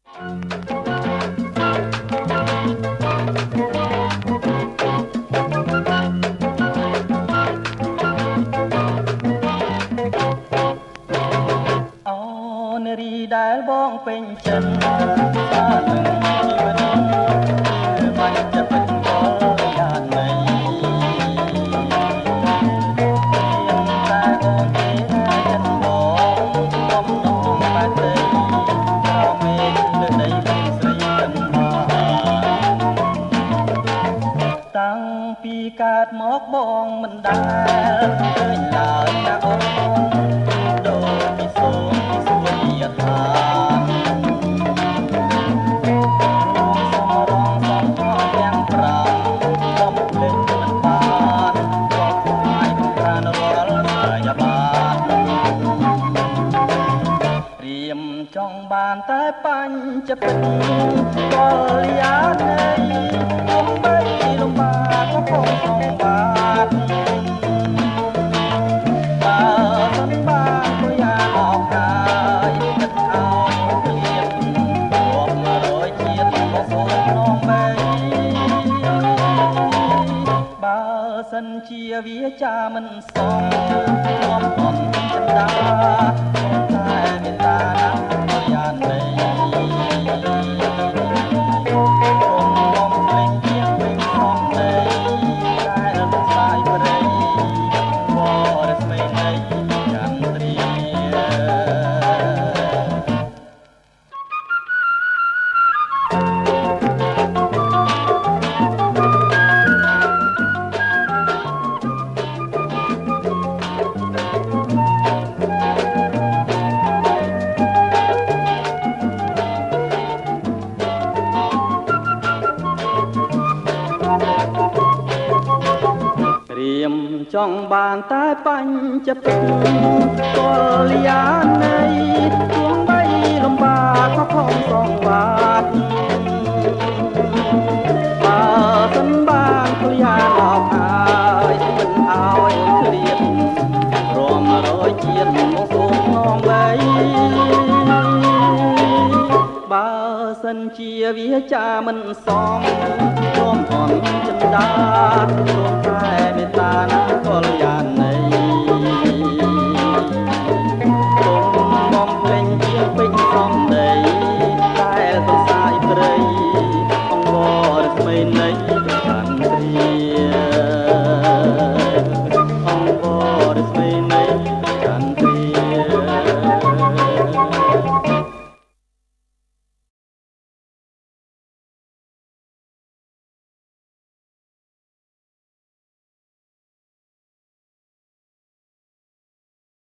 នារីដែលបងពេញចិត្តបាននឹងជីវិតបាញ់ចិត្តពេញកលយ៉ាងណីតែអូនទេចិត្តបងបំណងបែបទេក៏មេលើដីពេញស្រីទាំងមកតាំងពីកើតមកបងមិនដែលឃើញឡើយណាអូនដូចពីសូមថាសំរងសំខទាំងប្រាំបំភ្លេចមិនបានក៏ខ្លាយប្រាណរាល់អាយបានរៀមចង់បានតែបញ្ចពិតកលយានៃគំបីលំបាកក៏คงសងបានបើមិនបានក៏យ៉ាងអស់ហើយសិនជាវាចាមិនសមនាំអន់ចិន្តាតែមេត្តាណាស់ក៏យ៉ាងនេះគុំបំភ្លេចជាវិញសំដីតែរំសាយព្រៃវរស្មីនៃចន្ទ្រាចង់បានតែបញ្ចពិតកលយានៃទោះបីលំបាកក៏ខំសងបានបើសិនបានគល់យាអបអើយមិនឲ្យឃ្លាតរំរយជាតិមកសូមងងវៃបើសិនជាវាចាមិនសមរួមអន់ចិន្តារួមតែមេត្តាណាកលយា